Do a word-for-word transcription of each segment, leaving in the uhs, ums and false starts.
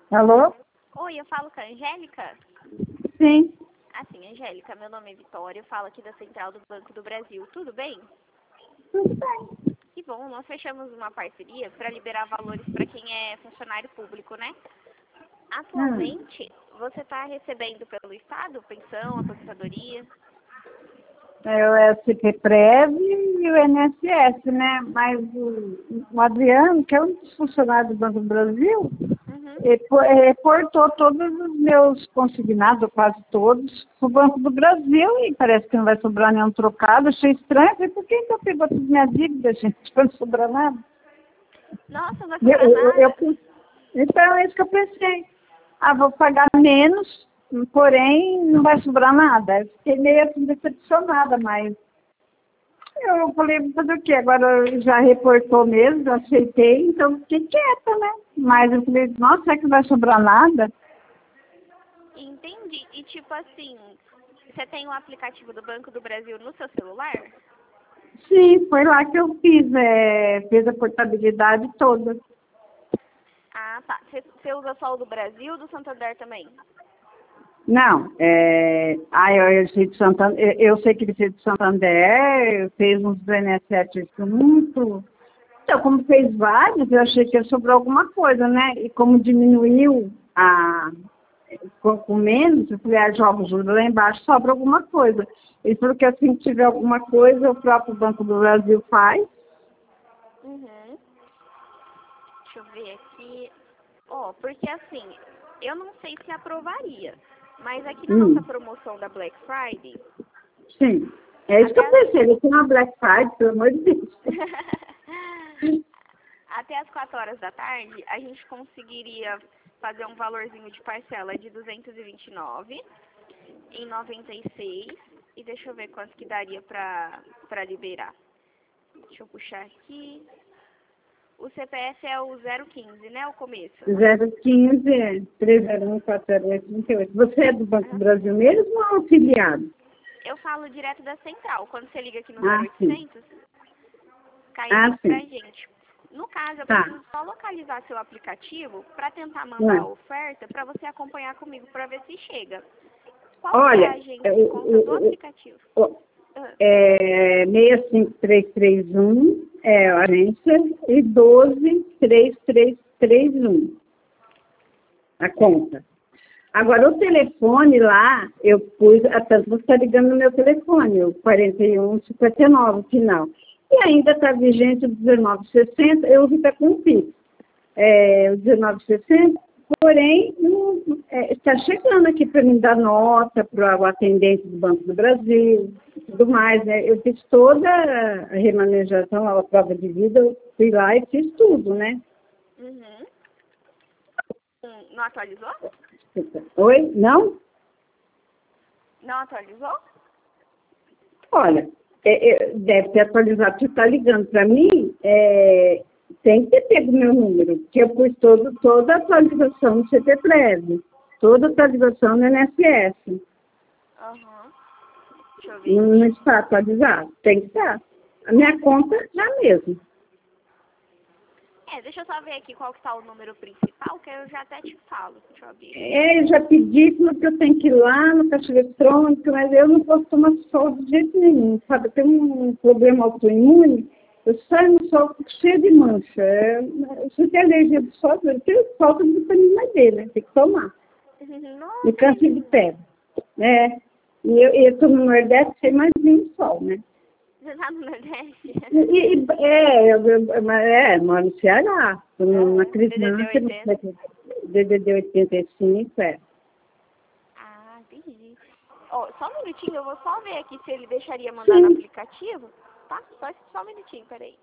Alô? Oi, eu falo com a Angélica? Sim, Assim, Angélica, meu nome é Vitória, eu falo aqui da Central do Banco do Brasil. Tudo bem? tudo bem. Que bom, nós fechamos uma parceria para liberar valores para quem é funcionário público, né? Hum. Atualmente, você está recebendo pelo Estado pensão, aposentadoria? É o S P Prev e o I N S S, né? Mas o, o Adriano, que é um dos funcionários do Banco do Brasil, Uhum. ele po- ele reportou todos os meus consignados, ou quase todos, para o Banco do Brasil e parece que não vai sobrar nenhum trocado. Achei estranho. Falei, por que então pegou todas as minhas dívidas, gente? Para não sobrar nada. Nossa, não vai Eu, sobrar eu, nada. eu- então é isso que eu pensei. Ah, vou pagar menos, porém não vai sobrar nada. Eu fiquei meio assim decepcionada, mas eu falei, vou fazer o quê? Agora já reportou mesmo, já aceitei, então fiquei quieta, né? Mas eu falei, nossa, será que não vai sobrar nada? Entendi. E tipo assim, você tem o aplicativo do Banco do Brasil no seu celular? Sim, foi lá que eu fiz, é, fiz a portabilidade toda. Ah, tá. Você você usa só o do Brasil ou do Santander também? Não, é, ah, eu, eu, sei de Santander, eu, eu sei que ele fez de Santander, fez uns do I N S S muito. Então, como fez vários, eu achei que ia sobrar alguma coisa, né? E como diminuiu a, com, com menos, eu falei, ah, joga o juro lá embaixo, sobra alguma coisa. Ele falou que assim que tiver alguma coisa, o próprio Banco do Brasil faz. Uhum. Deixa eu ver aqui. Ó, porque assim, eu não sei se aprovaria, mas aqui na nossa Hum, promoção da Black Friday, sim. É isso que até eu as, pensei, ele tem uma Black Friday, pelo amor de Deus. até as quatro horas da tarde, a gente conseguiria fazer um valorzinho de parcela de duzentos e vinte e nove em noventa e seis e deixa eu ver quanto que daria pra, pra liberar. Deixa eu puxar aqui. O C P F é o zero quinze, né? O começo. zero quinze, três zero um, quatro zero oito, trinta e oito. Você é do Banco do Aham. Brasil mesmo ou é afiliado? Eu falo direto da central. Quando você liga aqui no Ah, sim. zero oitocentos, cai Ah, aqui pra sim. gente. No caso, eu Tá. preciso só localizar seu aplicativo para tentar mandar a Hum. oferta para você acompanhar comigo para ver se chega. Qual que é a Olha, é, agência o, de conta do o, aplicativo? o, o- Ah, é seis cinco três três um é a agência e doze três três três um a conta. Agora, o telefone lá, eu pus, a tanto você está ligando no meu telefone, o quarenta e um cinquenta e nove, final. E ainda está vigente o dezenove sessenta, eu uso até com o Pix. É, o dezenove sessenta, porém, não- é, está chegando aqui para me dar nota para o atendente do Banco do Brasil e tudo mais, né? Eu fiz toda a remanejação, a prova de vida, eu fui lá e fiz tudo, né? uhum. Hum, Não atualizou? Oi? Não? Não atualizou? Olha, é, é, deve ter atualizado. Você está ligando para mim, é, tem que ter pego meu número, porque eu pus todo, toda a atualização no C T Prev, toda a atualização no I N S S. Aham. Deixa eu ver Não, não aqui. está atualizado? Tem que estar. A minha conta já mesmo. É, deixa eu só ver aqui qual que tá o número principal, que eu já até te falo. Deixa eu abrir aqui. É, eu já pedi, falou que eu tenho que ir lá no caixa eletrônico, mas eu não posso tomar sol de jeito nenhum, sabe? Eu tenho um problema autoimune, eu saio no sol fico cheia de mancha. É, se tem alergia do sol, eu tenho falta de vitamina D, né? Tem que tomar. E Nossa, câncer de menina. pele. É. E eu estou no Nordeste sem mais nenhum sol, né? Você tá no Nordeste? E, e- é, eu, eu, mas é, moro no Ceará, tô numa Aham. D D D criança, oitenta. D D D oitenta e cinco, é. Ah, entendi. Ó, só um minutinho, eu vou só ver aqui se ele deixaria mandar no Sim. aplicativo. Tá? Só, só um minutinho, peraí.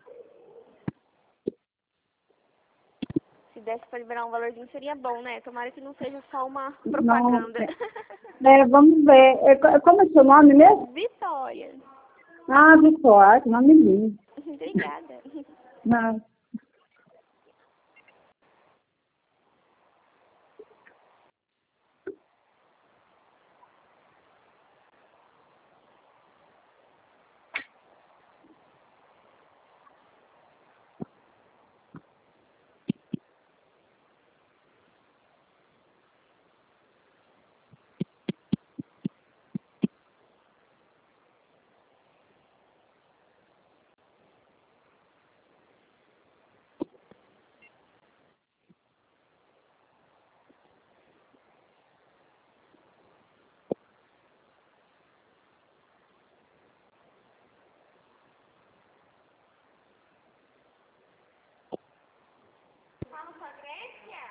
Se desse pra liberar um valorzinho seria bom, né? Tomara que não seja só uma Não, propaganda. é, é, vamos ver. É, co- como é seu nome mesmo? Vitória. Ah, Vitória, que nome lindo. Obrigada. Não.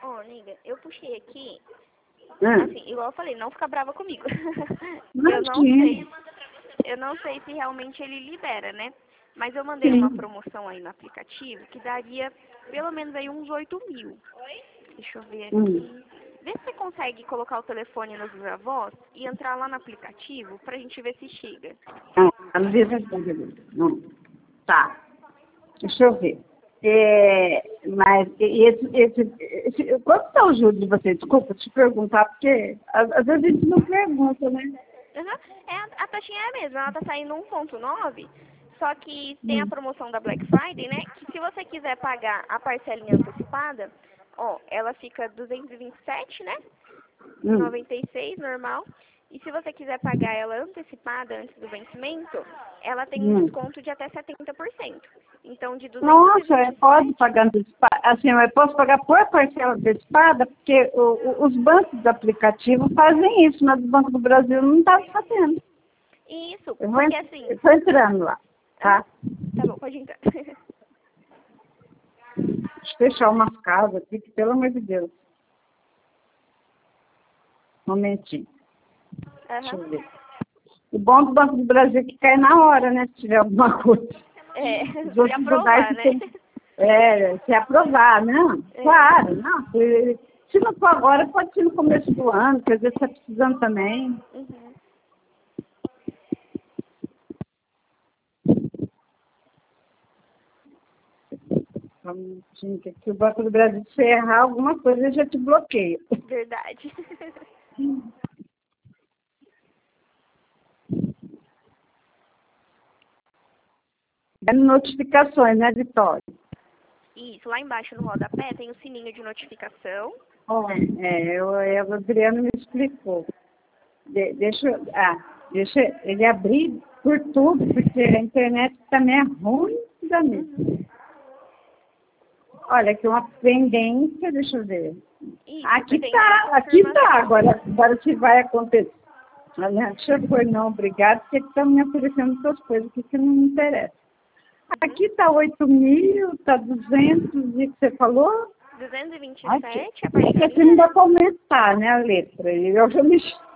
Ô, amiga, eu puxei aqui, Hum. assim, igual eu falei, não fica brava comigo. Eu não Imagina. sei, eu não sei se realmente ele libera, né? Mas eu mandei uma Sim. promoção aí no aplicativo que daria pelo menos aí uns oito mil. Deixa eu ver Hum. aqui. Vê se você consegue colocar o telefone nos viva voz e entrar lá no aplicativo pra gente ver se chega. Ah, não vejo não. Tá. Deixa eu ver. É, mas e- esse, esse, esse, quanto está o juro de você? Desculpa te perguntar, porque às, às vezes a gente não pergunta, né? Uhum. É, a, a taxinha é a mesma, ela tá saindo um ponto nove, só que tem a Hum. promoção da Black Friday, né? Que se você quiser pagar a parcelinha antecipada, ó, ela fica duzentos e vinte e sete, né? Hum. noventa e seis normal. E se você quiser pagar ela antecipada antes do vencimento, ela tem um Hum. desconto de até setenta por cento. Então, de Nossa, eu posso duzentos e vinte e sete... pagar antecipada? Assim, eu posso pagar por parcela antecipada, porque o, o, os bancos do aplicativo fazem isso, mas o Banco do Brasil não está fazendo. Isso, Eu vou, porque en- assim... eu tô entrando lá, tá? Tá bom, pode entrar. Deixa eu fechar umas casas aqui, que, pelo amor de Deus. Um momentinho. Deixa eu Aham. ver. O bom do Banco do Brasil é que cai na hora, né? Se tiver alguma coisa. É, Os se outros lugares aprovar, que né? tem. É, se aprovar, não. É. Claro, não. Se, se não for agora, pode ser no começo do ano, que às vezes está precisando também. Uhum. Vamos, gente, que o Banco do Brasil, se errar alguma coisa, ele já te bloqueia. Verdade. Dando notificações, né, Vitória? Isso, lá embaixo no rodapé tem o sininho de notificação. É, eu, eu, o Adriano me explicou. De, deixa, eu- ah, deixa ele abrir por tudo, porque a internet também é ruim da minha. Uhum. Olha, aqui uma pendência, deixa eu ver. Isso, Aqui pendência de tá, aqui tá, confirmação. agora, agora se vai acontecer. Olha, deixa eu pôr não, obrigado, porque estão me oferecendo outras coisas aqui que não me interessam. Aqui tá oito mil, tá duzentos, e que você falou? duzentos e vinte e Aqui. sete, a É que assim não parcelinha, dá né? para aumentar, né, a letra. E eu já me...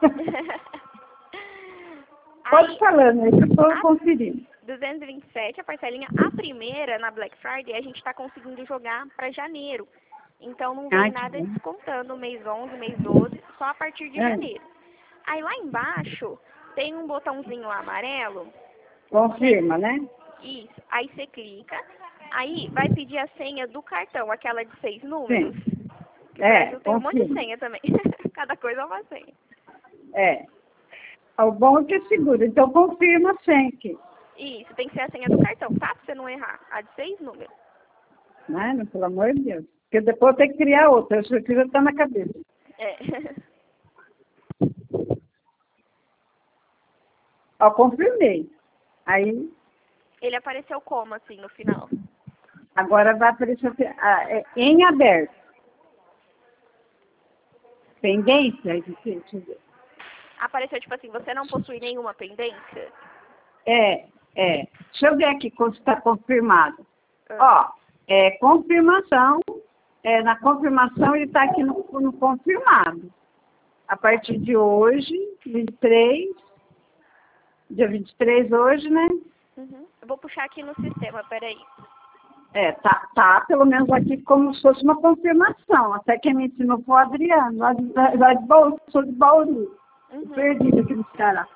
Pode Aí, falando, aí que eu estou a conferindo. duzentos e vinte e sete, a parcelinha, a primeira na Black Friday, a gente tá conseguindo jogar para janeiro. Então não vem Ai, que nada bom. descontando mês onze, mês doze, só a partir de É, janeiro. Aí lá embaixo tem um botãozinho lá amarelo. confirma, né? Isso. Aí você clica. Aí vai pedir a senha do cartão, aquela de seis números. Sim. Que o É, Brasil tem um monte de confirma. senha também. Cada coisa é uma senha. É. O bom é que é seguro. Então confirma sempre. Isso, tem que ser a senha do cartão, tá? Pra você não errar. A de seis números. Né? Não, pelo amor de Deus. Porque depois eu tenho que criar outra. Isso aqui já está na cabeça. É. Ó, confirmei. Aí, Ele apareceu como, assim, no final? agora vai aparecer assim, ah, é, em aberto. Pendência? Deixa eu ver. Apareceu, tipo assim, você não possui nenhuma pendência? É, é. Deixa eu ver aqui se está confirmado. Ah. Ó, é confirmação. É, na confirmação ele está aqui no, no confirmado. A partir de hoje, vinte e três, dia vinte e três hoje, né? Uhum. Eu vou puxar aqui no sistema, peraí. É, tá, tá pelo menos aqui como se fosse uma confirmação. Até quem me ensinou foi o Adriano, lá de, lá de Bauru, sou de Bauru. Uhum. Perdido aqui no Ceará.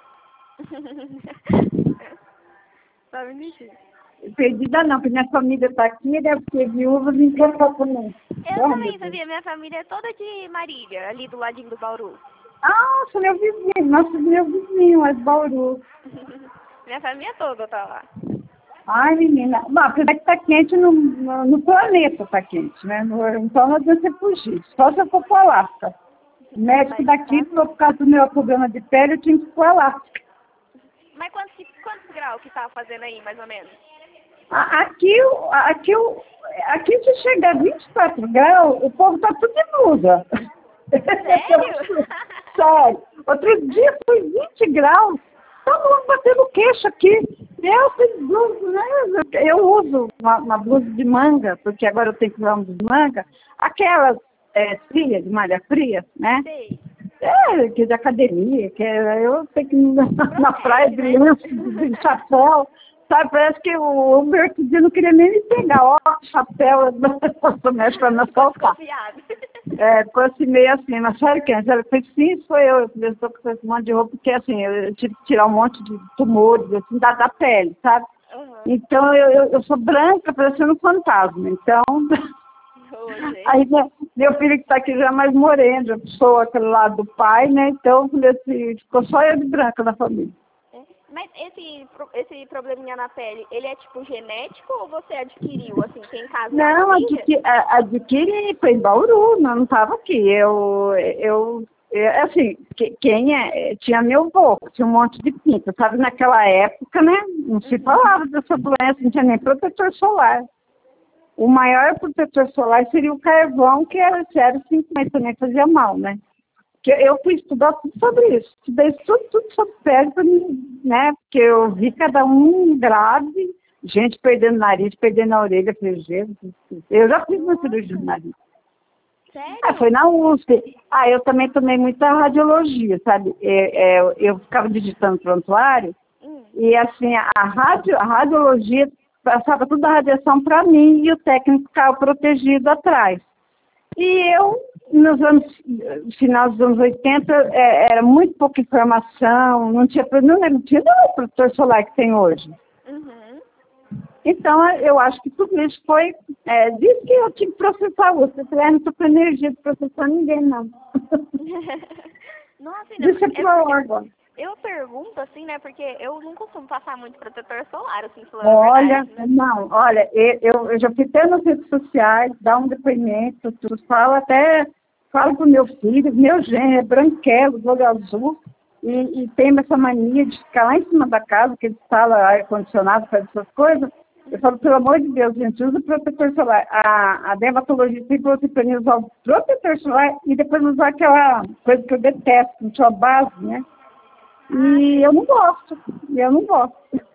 Tá bonitinho. Perdida não, porque minha família está aqui, deve ter viúvas em Campo também. Eu Oh, também meu Deus. sabia, minha família é toda de Marília, ali do ladinho do Bauru. Nossa, meu vizinho, nosso meu vizinho, é de Bauru. Minha família toda tá lá. Ai, menina, bom, apesar que tá quente no, no, no planeta, tá quente, né? No, então não adianta você fugir, só se eu for pro Alasca. O médico Mas, daqui, tá... por causa do meu problema de pele, eu tinha que ir pro Alasca. Mas quantos, quantos graus que tava fazendo aí, mais ou menos? A- Aqui, o- aqui, o- aqui se chegar a vinte e quatro graus, o povo tá tudo de blusa. Sério? Sério. Outro dia foi vinte graus. Todo mundo batendo queixo aqui. Eu tenho blusa, né? Eu uso uma, uma blusa de manga, porque agora eu tenho que usar uma blusa de manga. Aquelas é, fria, de malha fria, né? Sei. É, que de academia, que é, eu sei que na, na praia brilhando de chapéu, sabe? Parece que o Uber não queria nem me pegar, ó, chapéu, eu mexo pra me assaltar. É, ficou assim meio assim, mas sabe quem? Ela fez sim, foi eu, eu estou com esse monte de roupa, porque assim, eu tive que tirar um monte de tumores, assim, da, da pele, sabe? Uhum. Então eu, eu, eu sou branca, parecendo um fantasma, então... Hoje. Aí né, meu filho que está aqui já é mais moreno, já sou aquele lado do pai, né? Então eu falei assim, ficou só eu de branca na família. É. Mas esse, esse probleminha na pele, ele é tipo genético ou você adquiriu, assim, tem caso da Não, família? adqui, a- adquiri, foi em Bauru, não estava aqui. Eu, eu, eu, assim, que- quem é, tinha meu avô, tinha um monte de pinta, sabe? Naquela época, né? Não se falava dessa doença, não tinha nem protetor solar. O maior protetor solar seria o carvão, que era zero vírgula cinco, mas também fazia mal, né? Que eu fui estudar tudo sobre isso. Estudei tudo, tudo sobre pele, pra mim, né? Porque eu vi cada um grave, gente perdendo nariz, perdendo a orelha, falei, Jesus, eu já fiz uma cirurgia de nariz. Sério? Ah, foi na U S P. Ah, eu também tomei muita radiologia, sabe? É, é, eu ficava digitando prontuário, Hum. e assim, a, radio, a radiologia passava toda a radiação para mim e o técnico ficava protegido atrás. E eu, nos anos, no final dos anos oitenta, é, era muito pouca informação, não tinha, não, não tinha o protetor solar que tem hoje. Uhum. Então, eu acho que tudo isso foi... É, disse que eu tinha que processar o U S P. Eu falei, ah, não estou com energia de processar ninguém, não. Nossa, ainda Isso é é pior porque agora. eu pergunto assim, né, porque eu não costumo passar muito protetor solar, assim, falando a Olha, verdade, né? não, olha, eu, eu já fui até nas redes sociais, dar um depoimento, tudo, falo até, falo pro meu filho, meu genro é branquelo, olho azul, e, e tem essa mania de ficar lá em cima da casa, que ele instala ar-condicionado, faz essas coisas. Eu falo, pelo amor de Deus, gente, usa protetor solar. A, a dermatologista falou assim para mim usar o protetor solar e depois usar aquela coisa que eu detesto, não tinha base, né? E eu não gosto, eu não gosto.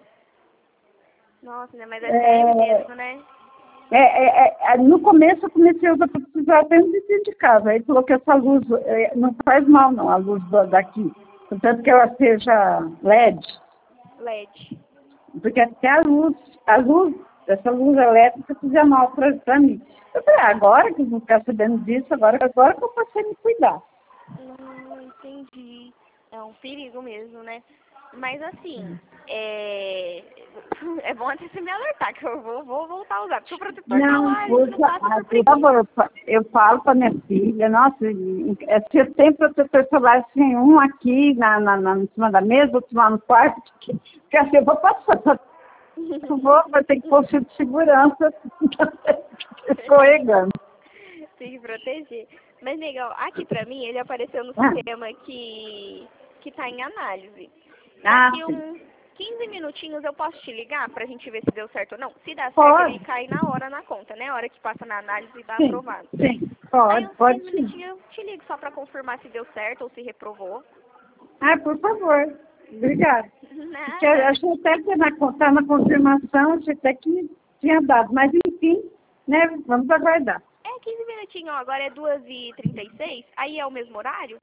Nossa, né, mas é sério É, mesmo, né? é, é, é, no começo eu comecei a usar para precisar até no vizinho de casa. Aí falou que essa luz é, não faz mal não, a luz do, daqui. Portanto que ela seja L E D. L E D. Porque até a luz, a luz, essa luz elétrica fazia mal para mim. Eu falei, ah, agora que eu vou ficar sabendo disso, agora, agora que eu passei a me cuidar. Hum, entendi. É um perigo mesmo, né? Mas assim, é... é bom até você me alertar que eu vou, vou voltar a usar. Porque o protetor Não, solar a gente por, não passa ah, por por preguiça. favor, eu, fa- eu falo para minha filha, nossa, e- é, se eu tenho protetor solar, assim, um aqui na, na, na, em cima da mesa, outro lá no quarto, que, que assim eu vou passar, eu vou, vou ter que pôr fio de segurança, escorregando. Tem que proteger. Mas, legal, aqui pra mim, ele apareceu no Ah, sistema que, que tá em análise. ah, Daqui sim. uns quinze minutinhos eu posso te ligar pra gente ver se deu certo ou não. Se dá certo, ele Pode, cai na hora na conta, né? A hora que passa na análise e dá sim, aprovado. sim, Aí pode, uns pode quinze sim. minutinhos eu te ligo só pra confirmar se deu certo ou se reprovou. Ah, por favor, obrigada. Porque eu Nada. achei até que na, tá na confirmação, achei até que tinha dado, mas enfim, né, vamos aguardar. É quinze minutinhos, ó, agora é duas e trinta e seis. Aí é o mesmo horário?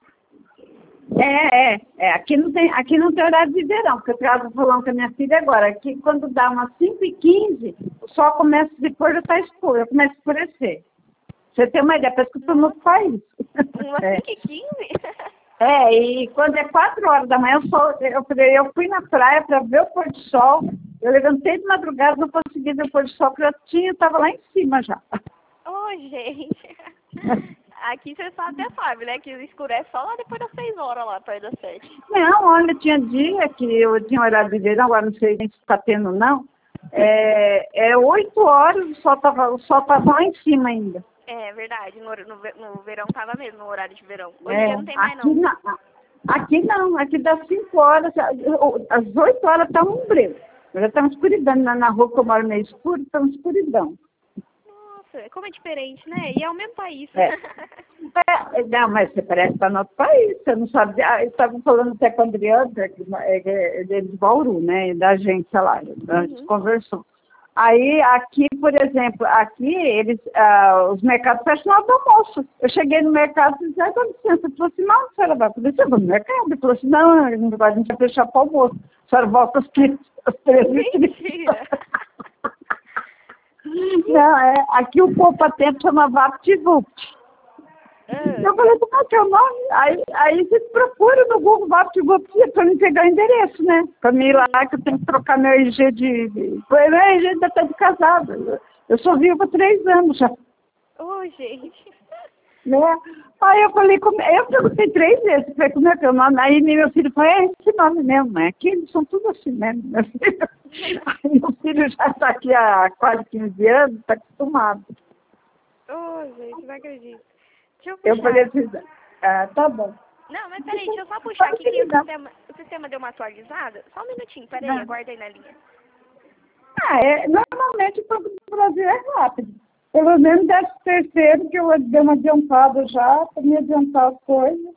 É, é, é. Aqui não tem, aqui não tem horário de verão, porque eu estava falando com a minha filha agora. Aqui quando dá umas cinco e quinze, o sol começa, depois já está escuro, começa a escurecer. Você tem uma ideia, parece que eu estou no outro país. Umas É. cinco e quinze? É, e quando é quatro horas da manhã, eu, só, eu, falei, eu fui na praia para ver o pôr do sol. Eu levantei de madrugada, não consegui ver o pôr do sol, porque eu tinha, estava lá em cima já. Ô, gente. Aqui você sabe, até sabe, né? Que escurece só lá depois das seis horas, lá perto das sete. Não, olha, tinha dia que eu tinha horário de verão, agora não sei se está tendo não. É, é oito horas, o sol estava o sol tava lá em cima ainda. É verdade, no, no, ve- no verão tava mesmo, no horário de verão. Hoje em É, dia não tem mais aqui, não. não, aqui não, aqui dá cinco horas, às oito horas está um breu. Já está uma escuridão, na, na rua que eu moro meio escuro, está uma escuridão. Nossa, como é diferente, né? E é o mesmo país. É. É, não, mas você parece estar no outro país, você não sabe. Ah, eu estava falando até com o Adriano, que é, é, é de Bauru, né, da agência lá, a gente Uhum. conversou. Aí, aqui, por exemplo, aqui, eles, ah, os mercados fecham na hora do almoço. Eu cheguei no mercado e disse, ah, com licença. Eu falei assim, não, a senhora vai poder ser no mercado? Ele falou assim, não, a gente vai fechar para o almoço. A senhora volta às três às três e trinta. Não, é, aqui o povo patente chama VaptVupt. Ah. Eu falei, como é que é o nome? Aí, aí você procura no Google VaptVupt para me pegar o endereço, né? Para mim ir lá que eu tenho que trocar meu R G de... de meu R G ainda está de casado. Eu sou viúva há três anos já. Ô, oh, gente. Né? Aí eu falei, como... eu perguntei três vezes, falei, como é que é o nome? Aí meu filho falou, é esse nome mesmo, é que eles são tudo assim mesmo, meu filho. Aí meu filho já está aqui há quase quinze anos, está acostumado. Ô, oh, gente, não acredito. Deixa eu puxar. Eu falei assim, ah, tá bom. Não, mas peraí, deixa eu só puxar aqui que o sistema, o sistema deu uma atualizada. Só um minutinho, peraí, Não. aguarda aí na linha. Ah, é, normalmente o banco do Brasil é rápido. Pelo menos décimo terceiro, que eu dei uma adiantada já, para me adiantar as coisas.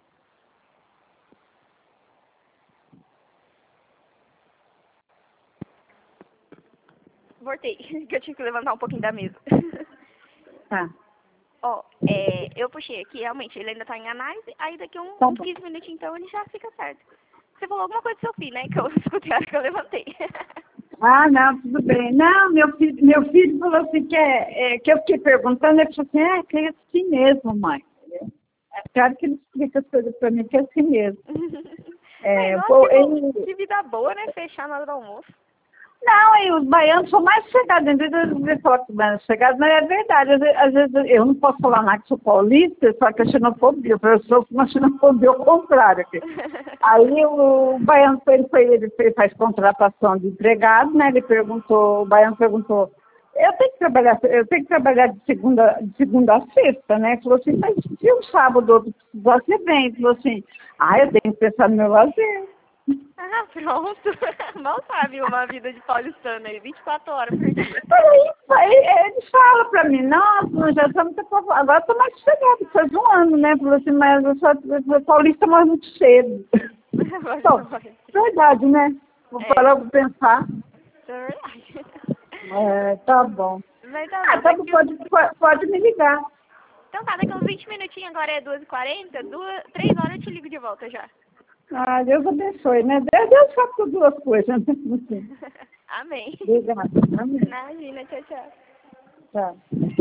Voltei, que eu tive que levantar um pouquinho da mesa. Tá. Ó, é, eu puxei aqui, realmente, ele ainda tá em análise, aí daqui um, Tá uns bom. quinze minutinhos, então, ele já fica certo. Você falou alguma coisa do seu filho, né, que eu escutei a hora que eu levantei. Ah, não, tudo bem. Não, meu filho, meu filho falou assim, que, é, é, que eu fiquei perguntando, ele falou assim, é, que é assim mesmo, mãe. É claro que ele explica as coisas para mim, que é assim mesmo. É, Mas, pô, nossa, que, bom, ele... que vida boa, né, fechar na hora do almoço. Não, e os baianos são mais chegados, às vezes eles falam que os baianos são chegados, mas é verdade, às vezes, às vezes eu não posso falar nada que sou paulista, só que a xenofobia, eu sou uma xenofobia ao contrário aqui. Aí o baiano, ele, foi, ele faz contratação de empregado, né, ele perguntou, o baiano perguntou, eu tenho que trabalhar, eu tenho que trabalhar de segunda, de segunda a sexta, né, ele falou assim, mas se um sábado outro precisar, você vem, ele falou assim, ah, eu tenho que pensar no meu lazer. Ah, pronto. Mal sabe uma vida de paulistano aí, vinte e quatro horas por dia. Aí, aí ele fala pra mim, nossa, nós já estamos, agora estou mais sossegado, faz um ano, né? Falou assim, mas eu sou, eu sou paulista, mas muito cedo. Então, verdade, né? Vou É. parar pra pensar. É verdade. É, tá bom. Mas tá Ah, bom, tá bom, daqui pode, pode, pode me ligar. Então tá, daqui uns vinte minutinhos, agora é duas e quarenta, duas, três horas eu te ligo de volta já. Ah, Deus abençoe, né? Deus, Deus faz por duas coisas, né? Assim. Amém. Obrigada. Amém. Imagina, tchau, tchau. Tchau.